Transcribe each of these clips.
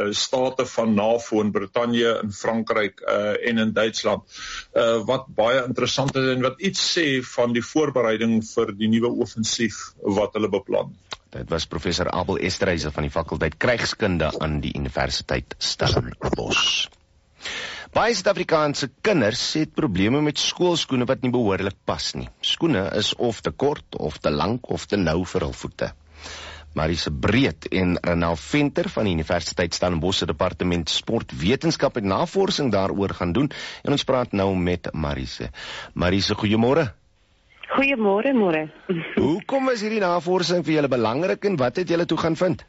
state van NAVO in Brittanje, in Frankryk en in Duitsland, wat baie interessant is en wat iets sê van die voorbereiding vir die nuwe offensief wat hulle beplan. Dit was professor Abel Esterhuizen van die fakulteit Krygskunde aan die Universiteit Stellenbosch. Baie Suid-Afrikaanse kinders het probleme met skoolskoene wat nie behoorlik pas nie. Skoene is of te kort, of te lank, of te nou vir hul voete. Marise Breed en Renal Venter van die Universiteit Stellenbosch se Departement Sportwetenskap het navorsing daaroor gaan doen en ons praat nou met Marise. Marise, goeiemôre. Goeiemôre, môre. Hoekom is hierdie navorsing vir julle belangrik en wat het julle toe gaan vind?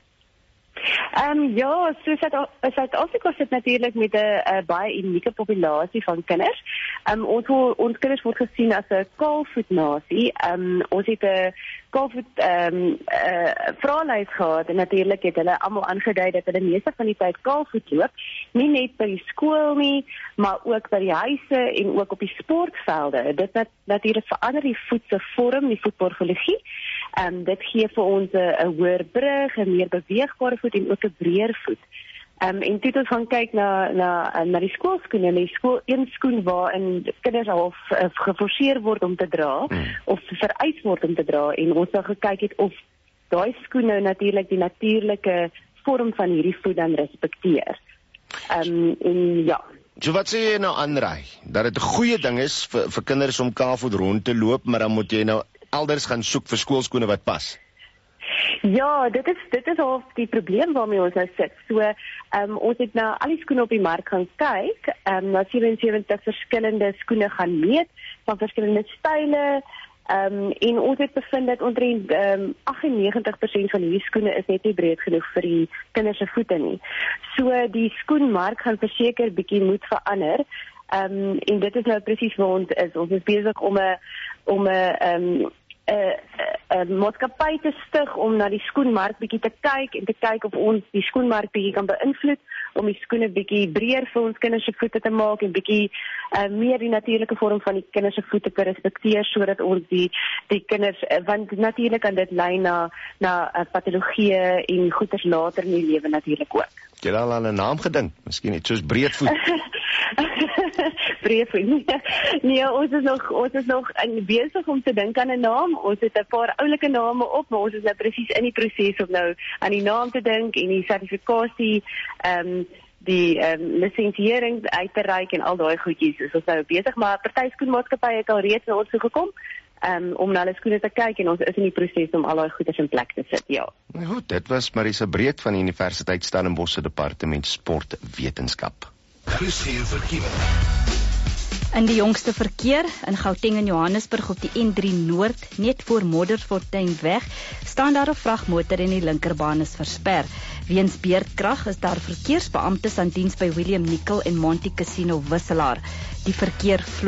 Ja, so Suid-Afrika sit natuurlik met 'n baie unieke populasie van kinders. Ons kinders word gesien as 'n kaalvoetnasie. Ons het 'n kaalvoet vraelys gehad en natuurlik het hulle almal aangedui dat hulle meeste van die tyd kaalvoet loop, nie net by die skool nie, maar ook by die huise en ook op die sportvelde. Dit natuurlik verander die voet se vorm, die voetmorfologie. Dit gee vir ons 'n hoër brug, 'n meer beweegbare voet en ook 'n breër voet. En toe het ons gaan kyk na die skoolskoene, een skoen waarin kinders al geforseer word om te dra, of vereis word om te dra, en ons het gekyk het of daai skoen nou natuurlik die natuurlike vorm van hierdie voet dan respekteer. En ja. So wat sê jy nou aanraai? Dat dit 'n goeie ding is vir kinders om kaalvoet rond te loop, maar dan moet jy nou elders gaan soek vir skoolskoene wat pas? Ja, dit is al die probleem waarmee ons nou sit. So, ons het nou al die skoene op die mark gaan kyk, na 77 verskillende skoene gaan meet, van verskillende style, en ons het bevind dat omtrent 98% van die skoene is net nie breed genoeg vir die kinders se voete nie. So, die skoenmark gaan verseker bietjie moet verander, en dit is nou presies waar ons is. Ons is besig om 'n maatskappy te stig om na die skoenmark bietjie te kyk en te kyk of ons die skoenmark bietjie kan beïnvloed om die skoene bietjie breër vir ons kinders se voete te maak en bietjie meer die natuurlike vorm van die kinders se voete te respekteer sodat ons die kinders, want natuurlik kan dit lei na patologieë en goeters later in die lewe natuurlik ook. Jy het al aan 'n naam gedink, miskien net soos breedvoet. Breedvoet. Nee, ons is nog besig om te dink aan 'n naam. Ons het 'n paar oulike name op, maar ons is nou presies in die proses om nou aan die naam te dink en die sertifikasie, die lisensiering uit te reik en al daai goedjies. Ons is nou besig, maar party skoenmaatskappye het al reeds na ons toe gekom om na hulle skoene te kyk en ons is in die proses om al daai goeders in plek te sit, ja. Goed, dit was Marise Breed van die Universiteit Stellenbosch se Departement Sportwetenskap. In die jongste verkeer in Gauteng en Johannesburg op die N3 Noord, net voor Modderfortuinweg, staan daar 'n vragmotor en die linkerbaan is versper. Weens beerdkrag is daar verkeersbeamptes aan diens by William Nicol en Monte Casino Wisselaar. Die verkeer